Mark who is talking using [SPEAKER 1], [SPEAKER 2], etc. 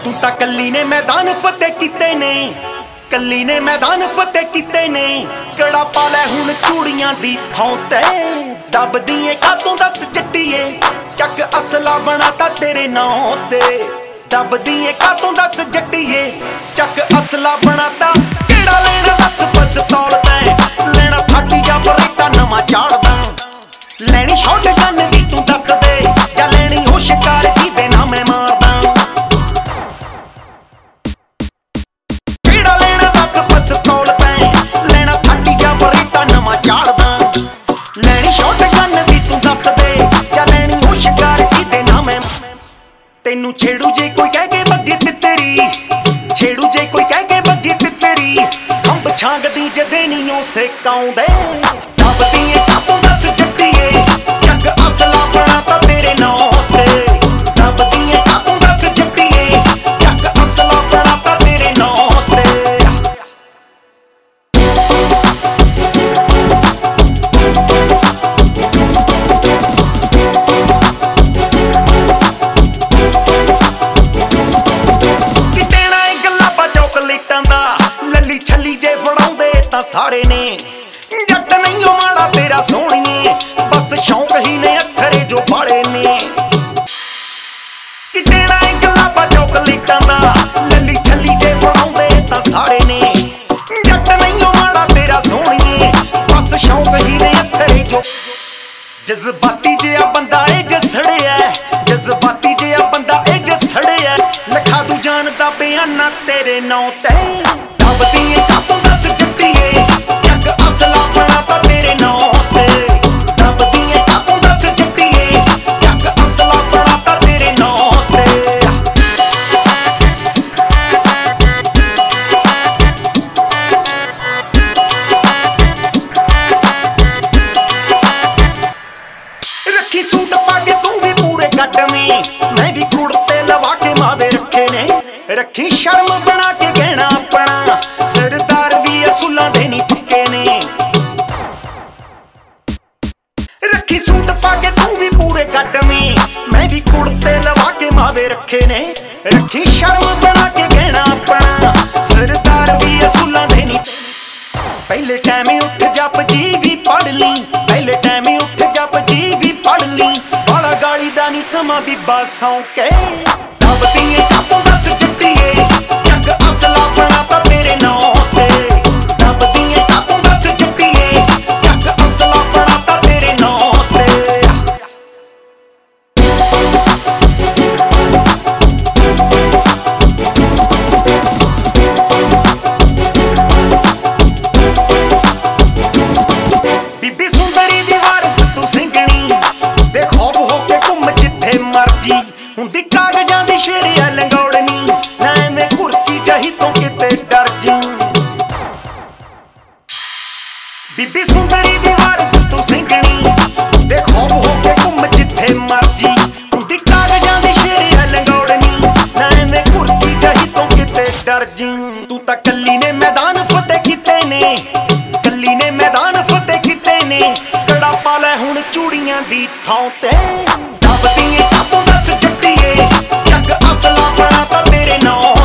[SPEAKER 1] ਤੂੰ ਤਾਂ ਕੱਲੀ ਨੇ ਮੈਦਾਨ ਫਤਿਹ ਕੀਤੇ ਨੇ, ਕੱਲੀ ਨੇ ਮੈਦਾਨ ਫਤਿਹ ਕੀਤੇ ਨੇ। ਕੜਾ ਪਾ ਲੈ ਹੁਣ ਚੂੜੀਆਂ ਦੀ ਥਾਂ ਤੇ, ਦੱਬਦੀ ਏ ਕਾਤੋਂ ਦੱਸ ਜੱਟੀਏ, ਚੱਕ ਅਸਲਾ ਬਣਾਤਾ ਤੇਰੇ ਨਾਂ ਤੇ। ਦੱਬਦੀ ਏ ਕਾਤੋਂ ਦੱਸ ਜੱਟੀਏ, ਚੱਕ ਅਸਲਾ ਬਣਾਤਾ। ਕਿਹੜਾ ਲੈਣਾ ਦੱਸ ਪਿਸਤੌਲ ਤੈਂ, ਲੈਣਾ ਫਾਟੀ ਜਾਂ ਬਰੇਟਾ ਨਵਾਂ ਚਾੜਦਾ। ਲੈਣੀ ਸ਼ੌਟ ਗਨ ਵੀ ਤੂੰ ਦੱਸ ਦੇ, ਜਾਂ ਲੈਣੀ ਉਹ ਸ਼ਿਕਾਰ ਜਿਹਦੇ ਨਾਲ ਮੈਂ ਮਾਰਦਾ। ਕਿਹੜਾ ਲੈਣਾ ਦੱਸ ਪਿਸਤੌਲ ਤੈਂ, ਲੈਣਾ ਫਾਟੀ ਜਾਂ ਬਰੇਟਾ ਨਵਾਂ ਚਾੜਦਾ। ਲੈਣੀ ਸ਼ੌਟ ਗਨ ਵੀ ਤੂੰ ਦੱਸ ਦੇ, ਜਾਂ ਲੈਣੀ ਉਹ ਸ਼ਿਕਾਰ ਜਿਹਦੇ ਨਾਲ ਮੈਂ। ਤੈਨੂੰ ਛੇੜੂ ਜੇ ਕੋਈ ਕਹਿ ਕੇ ਬੱਗੀ ਤਿੱਤਰੀ, ਛੇੜੂ ਜੇ ਕੋਈ ਕਹਿ ਕੇ ਬੱਗੀ ਤਿੱਤਰੀ। ਖੰਭ ਛਾਂਗਦੀ ਜਦੇ ਨੀ ਉਹ ਸੇਕਾਉਂਦੇ, ਦੱਬਦੀ ਏ ਕਾਤੋਂ ਦੱਸ ਜੱਟੀਏ, ਚੱਕ ਅਸਲਾ ਬਣਾਤਾ ਤੇਰੇ ਨਾਂ ਤੇ। ਦੱਬਦੀ ਏ ਕਾਤੋਂ ਦੱਸ ਜੱਟੀਏ, ਚੱਕ ਅਸਲਾ ਬਣਾਤਾ ਤੇਰੇ ਨਾਂ ਤੇ। ਕਿਤੇ ਨਾ ਇਹ ਗੱਲਾਂ ਚੌਕਲੇਟਾਂ ਦਾ, ਲੱਲੀ ਛੱਲੀ ਜੇ ਫੜਾਉਂਦੇ ਤਾਂ ਸਾਰੇ ਨੇ। ਜੱਟ ਨਹੀਂ ਓ ਮਾੜਾ ਤੇਰਾ ਸੋਹਣੀਏ, ਬਸ ਸ਼ੌਂਕ ਹੀ ਨੇ ਅੱਖਰੇ ਜੋ ਪਾਲੇ ਨੇ। ਕਿਤੇ ਨਾ ਇਹ ਗੱਲਾਂ ਚੌਕਲੇਟਾਂ ਦਾ, ਲੱਲੀ ਛੱਲੀ ਜੇ ਫੜਾਉਂਦੇ ਤਾਂ ਸਾਰੇ ਨੇ। ਜੱਟ ਨਹੀਂ ਓ ਮਾੜਾ ਤੇਰਾ ਸੋਹਣੀਏ, ਬਸ ਸ਼ੌਂਕ ਹੀ ਨੇ ਅੱਖਰੇ ਜੋ। ਜਜ਼ਬਾਤੀ ਜਿਹਾ ਬੰਦਾ ਏ ਜਸੜਿਆ, ਜਜ਼ਬਾਤੀ ਜਿਹਾ ਬੰਦਾ ਏ ਜਸੜਿਆ। ਲਿਖਾ ਦੂ ਜਾਨ ਦਾ ਬਿਆਨਾ ਤੇਰੇ ਨਾਂ ਤੇ। ਦੱਬਦੀ ਏ ਕਾਤੋਂ ਦੱਸ ਜੱਟੀਏ, ਚੱਕ ਅਸਲਾ ਬਣਾਤਾ ਤੇਰੇ ਨਾਂ ਤੇ। ਦੱਬਦੀ ਏ ਕਾਤੋਂ ਦੱਸ ਜੱਟੀਏ, ਚੱਕ ਅਸਲਾ ਬਣਾਤਾ ਤੇਰੇ ਨਾਂ ਤੇ। ਰੱਖੀ ਸੂਟ ਪਾ ਕੇ ਤੂੰ ਵੀ ਪੂਰੇ ਕੱਟਵੀਂ, ਮੈਂ ਵੀ ਕੁੜਤੇ ਲਵਾ ਕੇ ਮਾਵੇ ਰੱਖੇ ਨੇ। ਰੱਖੀ ਸ਼ਰਮ ਬਣਾ ਕੇ ਗਹਿਣਾ ਆਪਣਾ, ਸਰਦਾਰ ਵੀ ਅਸੂਲਾਂ ਦੇ ਨੀ ਪੱਕੇ ਨੇ। ਰੱਖੀ ਸੂਟ ਪਾ ਕੇ ਤੂੰ ਵੀ ਪੂਰੇ ਕੱਟਵੀਂ, ਮੈਂ ਵੀ ਕੁੜਤੇ ਲਵਾ ਕੇ ਮਾਵੇ ਰੱਖੇ ਨੇ। ਰੱਖੀ ਸ਼ਰਮ ਬਣਾ ਕੇ ਗਹਿਣਾ ਆਪਣਾ, ਸਰਦਾਰ ਵੀ ਅਸੂਲਾਂ ਦੇ ਨੀ। ਪਹਿਲੇ ਟਾਈਮ ਉੱਠ ਜਪ ਜੀ ਵੀ ਪੜ ਲਈ, ਪਹਿਲੇ ਟਾਈਮ ਉੱਠ ਜਪ ਜੀ ਵੀ ਪੜ ਲਈ। ਬਾਲਾ ਗਾਲੀ ਦਾ ਨੀ ਸਮਾਂ ਬੀਬਾ ਸੌਂ ਕੇ। ਦੱਬਦੀ ਏ ਕਾਤੋਂ ਦੱਸ ਜੱਟੀਏ, ਚੱਕ ਅਸਲਾ ਬਣਾਤਾ ਤੇਰੇ ਨਾਂ ਤੇ। ਦੱਬਦੀ ਏ ਕਾਤੋਂ ਦੱਸ ਜੱਟੀਏ, ਚੱਕ ਅਸਲਾ ਬਣਾਤਾ ਤੇਰੇ ਨਾਂ ਤੇ। ਬੀਬੀ ਸੁੰਦਰੀ ਦੀ ਵਾਰਸ ਤੂੰ ਸਿੰਘਣੀ, ਬੇਖੌਫ ਹੋ ਕੇ ਘੁੰਮ ਜਿੱਥੇ ਮਰਜੀ। ਹੁੰਦੀ ਕਾਗਜ਼ਾਂ ਦੀ ਸ਼ੇਰੀਆ ਲੰਗੌੜਨੀ, ਨਾ ਐਵੇਂ ਘੁਰਕੀ ਚਾਹੀ ਤੋਂ ਕਿਤੇ ਡਰ ਜੀ। ਬੀਬੀ ਸੁੰਦਰੀ ਦੀ ਵਾਰਸ ਤੂੰ ਸਿੰਘਣੀ, ਬੇਖੌਫ ਹੋ ਕੇ ਘੁੰਮ ਜਿੱਥੇ ਮਰਜੀ। ਹੁੰਦੀ ਕਾਗਜ਼ਾਂ ਦੀ ਸ਼ੇਰੀਆ ਲੰਗੌੜਨੀ, ਨਾ ਐਵੇਂ ਘੁਰਕੀ ਚਾਹੀ ਤੋਂ ਕਿਤੇ ਡਰ ਜੀ। ਤੂੰ ਤਾਂ ਕੱਲੀ ਨੇ ਮੈਦਾਨ ਫਤਿਹ ਕੀਤੇ ਨੇ, ਕੱਲੀ ਨੇ ਮੈਦਾਨ ਫਤਿਹ ਕੀਤੇ ਨੇ। ਕੜਾ ਪਾ ਲੈ ਹੁਣ ਚੂੜੀਆਂ ਦੀ ਥਾਂ ਤੇ। ਦੱਬਦੀ ਏ ਕਾਤੋਂ ਦੱਸ ਜੱਟੀਏ, ਚੱਕ ਅਸਲਾ ਬਣਾਤਾ ਤੇਰੇ ਨਾਂ